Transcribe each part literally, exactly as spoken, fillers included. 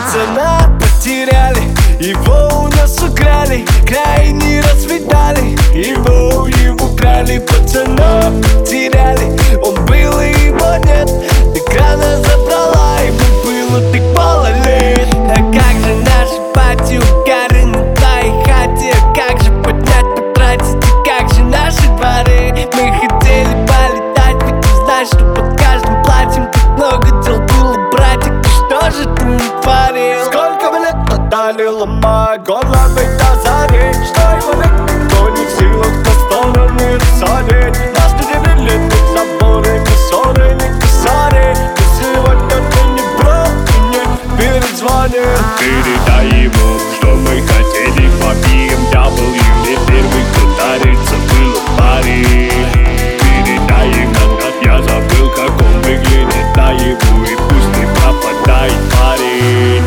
пацана потеряли, его у нас украли, край не расцветали, его, его украли. Пацана потеряли, он был и его нет, экрана забрала, ему было так мало лет. А как же наши пати, угары на твоей хате, как же поднять, потратить, и как же наши дворы. Мы хотели полетать, ведь ты знаешь, что под каждым платьем так много дел было, братик, ты что же ты натворил? Сколько мы лет отдали, ломая горло, ведь до зари, что его век никто не в силах на стороны рассадить. Нас не делили ни заборы, ни ссоры, ни косари, но сегодня ты не брал и не перезвонил. Передай ему, что мы хотели по би эм дабл ю, не первый, кто дарится, был в паре. Передай ему, я забыл, как он выглядит наяву, и пусть не пропадает парень.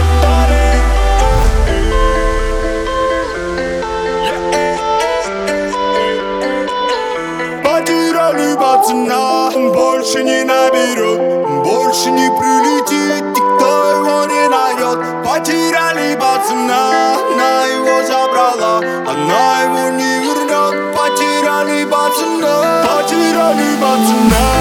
Потеряли пацана, он больше не наберет, он больше не прилетит, никто его не найдет. Потеряли пацана, она его забрала, она его не вернет. Потеряли пацана, потеряли пацана.